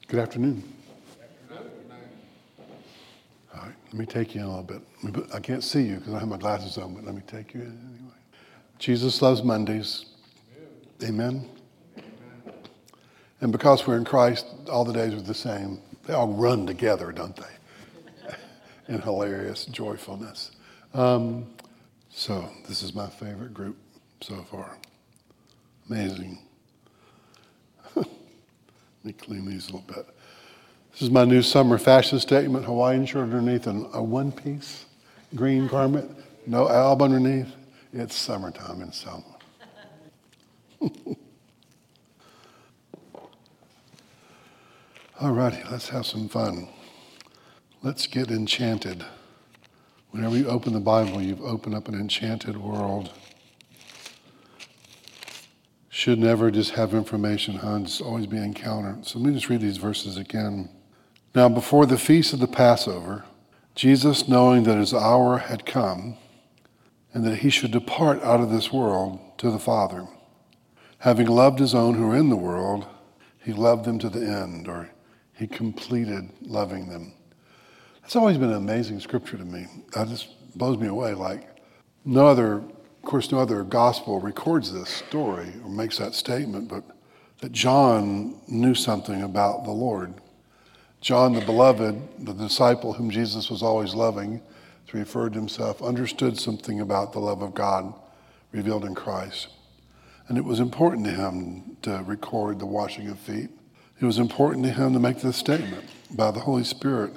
Good afternoon. All right, let me take you in a little bit. I can't see you because I have my glasses on, but let me take you in anyway. Jesus loves Mondays. Amen. And because we're in Christ, all the days are the same. They all run together, don't they? In hilarious joyfulness. So this is my favorite group so far. Amazing. Let me clean these a little bit. This is my new summer fashion statement. Hawaiian shirt underneath and a one-piece green garment. No alb underneath. It's summertime in Selma. All righty, let's have some fun. Let's get enchanted. Whenever you open the Bible, you've opened up an enchanted world. Should never just have information, huh? Just always be encountered. So let me just read these verses again. Now, before the feast of the Passover, Jesus, knowing that his hour had come and that he should depart out of this world to the Father, having loved his own who were in the world, he loved them to the end, or he completed loving them. That's always been an amazing scripture to me. That just blows me away. Like no other gospel records this story or makes that statement, but that John knew something about the Lord. John, the beloved, the disciple whom Jesus was always loving, as he referred to himself, understood something about the love of God revealed in Christ. And it was important to him to record the washing of feet. It was important to him to make this statement by the Holy Spirit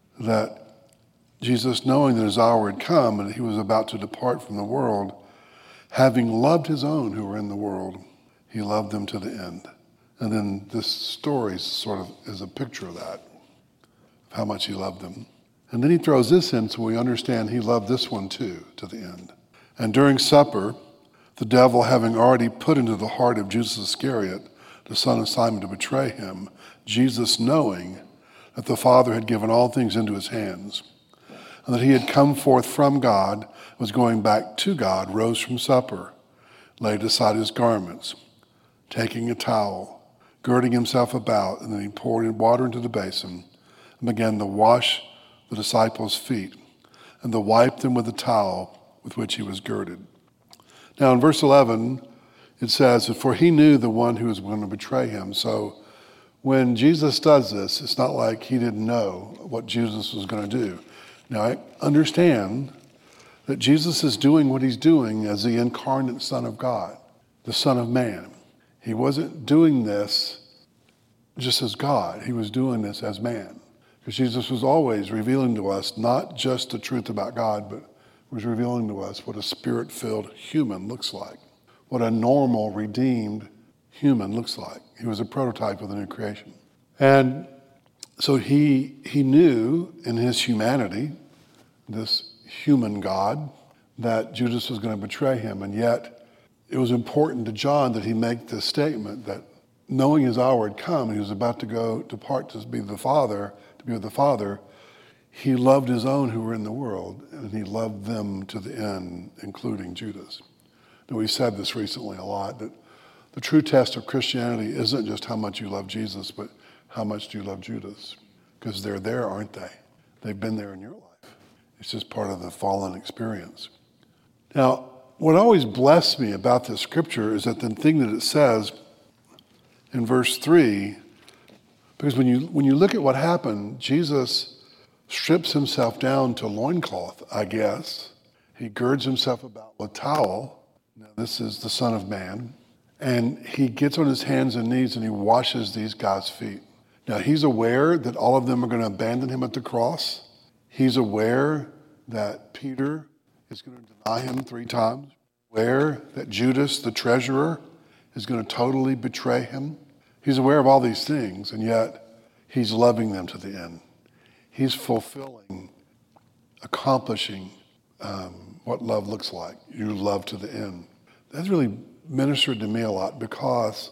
that Jesus, knowing that his hour had come and he was about to depart from the world, having loved his own who were in the world, he loved them to the end. And then this story sort of is a picture of that, of how much he loved them. And then he throws this in so we understand he loved this one too, to the end. And during supper, the devil having already put into the heart of Judas Iscariot, the son of Simon, to betray him, Jesus, knowing that the Father had given all things into his hands, and that he had come forth from God, was going back to God, rose from supper, laid aside his garments, taking a towel, girding himself about, and then he poured water into the basin and began to wash the disciples' feet and to wipe them with the towel with which he was girded. Now in verse 11, it says, for he knew the one who was going to betray him. So when Jesus does this, it's not like he didn't know what Jesus was going to do. Now I understand that Jesus is doing what he's doing as the incarnate Son of God, the Son of Man. He wasn't doing this just as God. He was doing this as man. Because Jesus was always revealing to us not just the truth about God, but was revealing to us what a spirit-filled human looks like, what a normal, redeemed human looks like. He was a prototype of the new creation. And so he knew in his humanity, this human God, that Judas was going to betray him. And yet it was important to John that he make this statement that knowing his hour had come, and he was about to depart to be with the Father, he loved his own who were in the world, and he loved them to the end, including Judas. Now, we said this recently a lot, that the true test of Christianity isn't just how much you love Jesus, but how much do you love Judas? Because they're there, aren't they? They've been there in your life. It's just part of the fallen experience. Now, what always blessed me about this scripture is that the thing that it says in verse 3, because when you look at what happened, Jesus strips himself down to loincloth, I guess. He girds himself about with a towel. Now, this is the Son of Man. And he gets on his hands and knees and he washes these guys' feet. Now, he's aware that all of them are going to abandon him at the cross. He's aware that Peter is going to deny him 3 times. Aware that Judas, the treasurer, is going to totally betray him. He's aware of all these things, and yet he's loving them to the end. He's fulfilling, accomplishing what love looks like. You love to the end. That's really ministered to me a lot because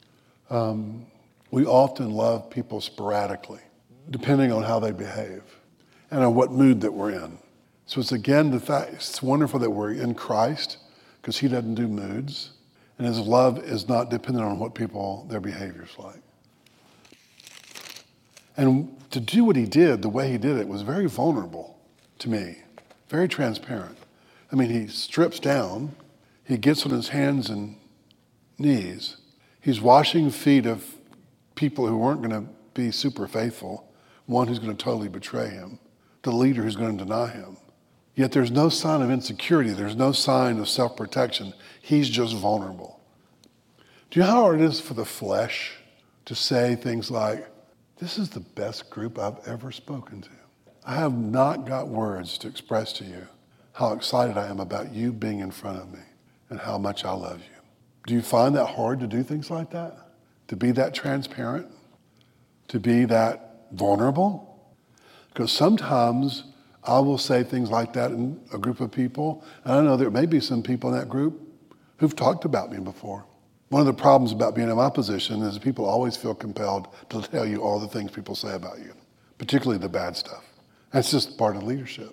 we often love people sporadically, depending on how they behave and on what mood that we're in. So it's again the fact, it's wonderful that we're in Christ because he doesn't do moods. And his love is not dependent on what their behavior's like. And to do what he did, the way he did it, was very vulnerable to me, very transparent. I mean, he strips down, he gets on his hands and knees, he's washing feet of people who weren't going to be super faithful, one who's going to totally betray him, the leader who's going to deny him. Yet there's no sign of insecurity, there's no sign of self-protection. He's just vulnerable. Do you know how hard it is for the flesh to say things like, this is the best group I've ever spoken to? I have not got words to express to you how excited I am about you being in front of me and how much I love you. Do you find that hard to do things like that? To be that transparent? To be that vulnerable? Because sometimes I will say things like that in a group of people, and I know there may be some people in that group who've talked about me before. One of the problems about being in my position is people always feel compelled to tell you all the things people say about you, particularly the bad stuff. That's just part of leadership.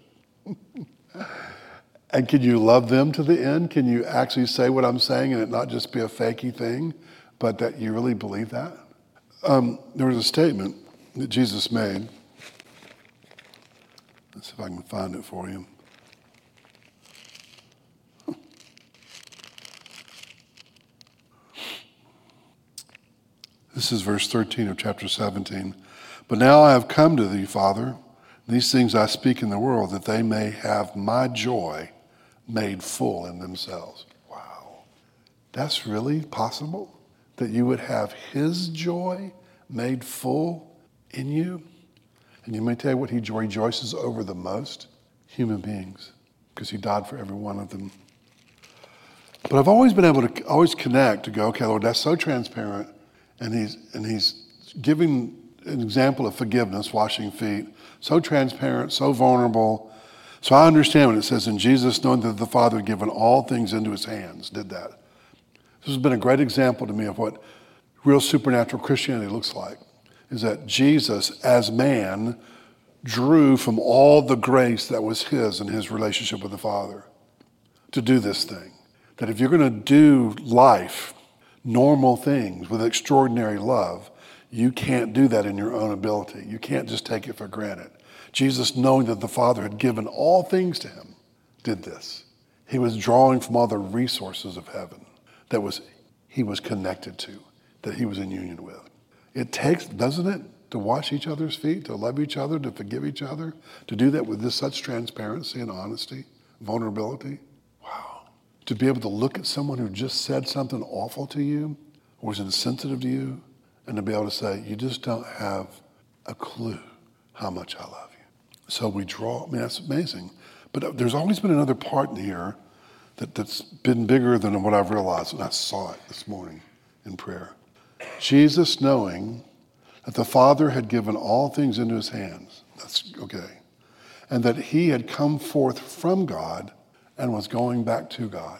And can you love them to the end? Can you actually say what I'm saying and it not just be a fakey thing, but that you really believe that? There was a statement that Jesus made. Let's see if I can find it for you. This is verse 13 of chapter 17. But now I have come to thee, Father. These things I speak in the world, that they may have my joy made full in themselves. Wow. That's really possible? That you would have his joy made full in you? And you may tell you what he rejoices over the most? Human beings. Because he died for every one of them. But I've always been able to always connect to go, okay, Lord, that's so transparent. And he's giving an example of forgiveness, washing feet. So transparent, so vulnerable. So I understand when it says in Jesus, knowing that the Father had given all things into his hands, did that. This has been a great example to me of what real supernatural Christianity looks like, is that Jesus, as man, drew from all the grace that was his in his relationship with the Father to do this thing. That if you're going to do life, normal things with extraordinary love, you can't do that in your own ability. You can't just take it for granted. Jesus, knowing that the Father had given all things to him, did this. He was drawing from all the resources of heaven that he was connected to, that he was in union with. It takes, doesn't it, to wash each other's feet, to love each other, to forgive each other, to do that with this such transparency and honesty, vulnerability? Wow. To be able to look at someone who just said something awful to you, or was insensitive to you, and to be able to say, you just don't have a clue how much I love you. So we draw, I mean, that's amazing. But there's always been another part in here that's been bigger than what I've realized, and I saw it this morning in prayer. Jesus, knowing that the Father had given all things into his hands, that's okay, and that he had come forth from God and was going back to God.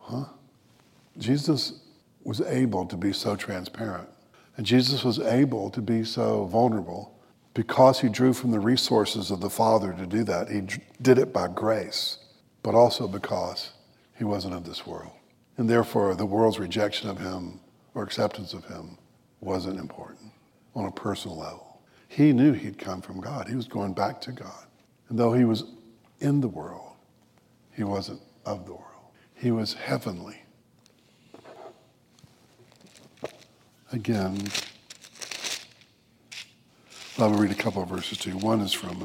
Jesus was able to be so transparent, and Jesus was able to be so vulnerable because he drew from the resources of the Father to do that. He did it by grace, but also because he wasn't of this world. And therefore, the world's rejection of him or acceptance of him wasn't important on a personal level. He knew he'd come from God. He was going back to God. And though he was in the world, he wasn't of the world. He was heavenly. Again, I will read a couple of verses to you. One is from, I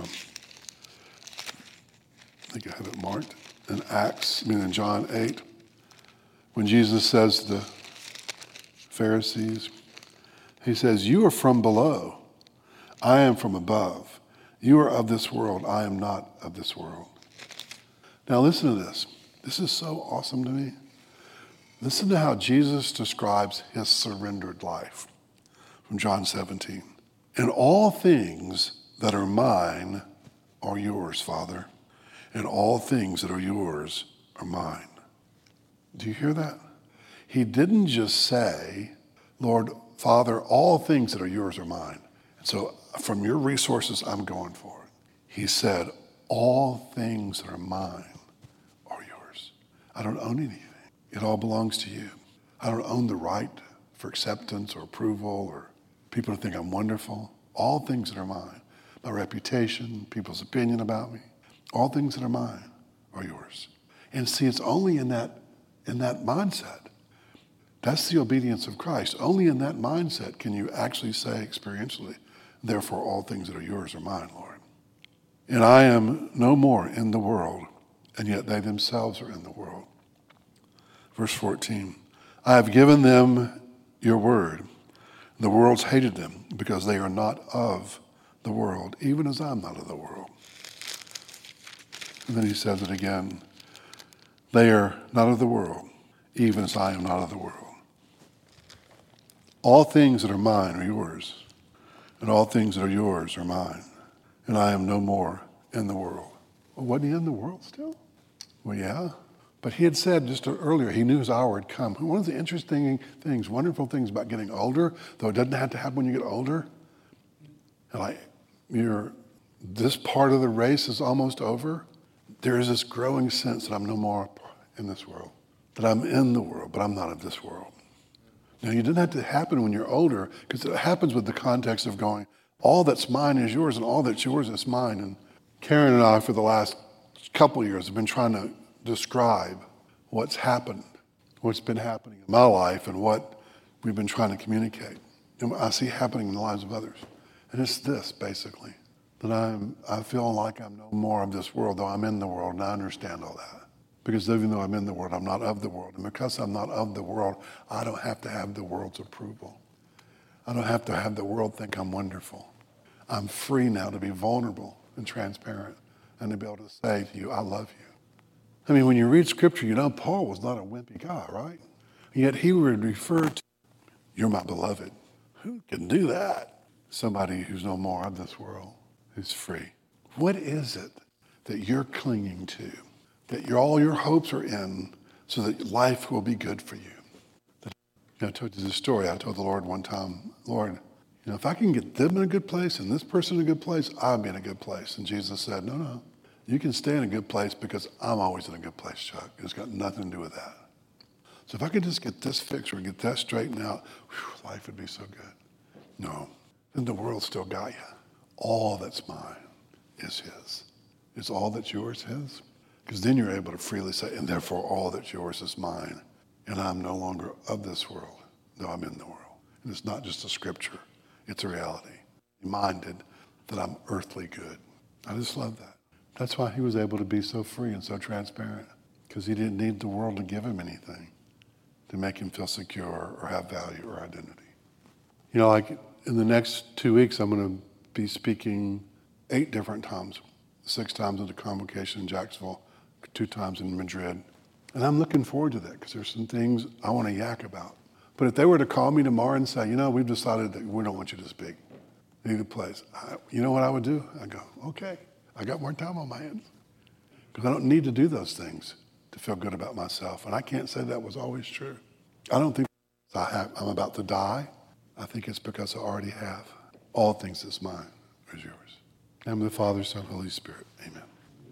think I have it marked, in John 8, when Jesus says to the Pharisees, he says, you are from below, I am from above. You are of this world, I am not of this world. Now listen to this. This is so awesome to me. Listen to how Jesus describes his surrendered life from John 17. And all things that are mine are yours, Father, and all things that are yours are mine. Do you hear that? He didn't just say, Lord, Father, all things that are yours are mine. And so from your resources, I'm going for it. He said, all things that are mine are yours. I don't own anything. It all belongs to you. I don't own the right for acceptance or approval or people to think I'm wonderful. All things that are mine, my reputation, people's opinion about me, all things that are mine are yours. And see, it's only in that mindset. That's the obedience of Christ. Only in that mindset can you actually say experientially, therefore all things that are yours are mine, Lord. And I am no more in the world, and yet they themselves are in the world. Verse 14, I have given them your word. The world's hated them because they are not of the world, even as I'm not of the world. And then he says it again, they are not of the world, even as I am not of the world. All things that are mine are yours, and all things that are yours are mine, and I am no more in the world. Well, wasn't he in the world still? Well, yeah. But he had said just earlier, he knew his hour had come. One of the interesting things, wonderful things about getting older, though it doesn't have to happen when you get older, like this part of the race is almost over, there is this growing sense that I'm no more in this world, that I'm in the world, but I'm not of this world. Now, you didn't have to happen when you're older, because it happens with the context of going, all that's mine is yours, and all that's yours is mine. And Karen and I, for the last couple of years, have been trying to describe what's happened, what's been happening in my life, and what we've been trying to communicate. And what I see happening in the lives of others. And it's this, basically, that I feel like I'm no more of this world, though I'm in the world, and I understand all that. Because even though I'm in the world, I'm not of the world. And because I'm not of the world, I don't have to have the world's approval. I don't have to have the world think I'm wonderful. I'm free now to be vulnerable and transparent and to be able to say to you, I love you. I mean, when you read Scripture, you know Paul was not a wimpy guy, right? And yet he would refer to, you're my beloved. Who can do that? Somebody who's no more of this world, who's free. What is it that you're clinging to, that all your hopes are in, so that life will be good for you? I told you this story. I told the Lord one time, Lord, if I can get them in a good place and this person in a good place, I'll be in a good place. And Jesus said, no, you can stay in a good place because I'm always in a good place, Chuck. It's got nothing to do with that. So if I could just get this fixed or get that straightened out, life would be so good. No, then the world still got you. All that's mine is his. Is all that's yours his? Because then you're able to freely say, and therefore all that's yours is mine. And I'm no longer of this world, though I'm in the world. And it's not just a scripture, it's a reality. Reminded that I'm earthly good. I just love that. That's why he was able to be so free and so transparent, because he didn't need the world to give him anything to make him feel secure or have value or identity. Like in the next 2 weeks, I'm going to be speaking 8 different times, 6 times at the convocation in Jacksonville, 2 times in Madrid. And I'm looking forward to that because there's some things I want to yak about. But if they were to call me tomorrow and say, we've decided that we don't want you to speak, need a place, you know what I would do? I go, okay, I got more time on my hands. Because I don't need to do those things to feel good about myself. And I can't say that was always true. I don't think I'm about to die. I think it's because I already have all things that's mine is yours. In the name of the Father, Son, Holy Spirit. Amen.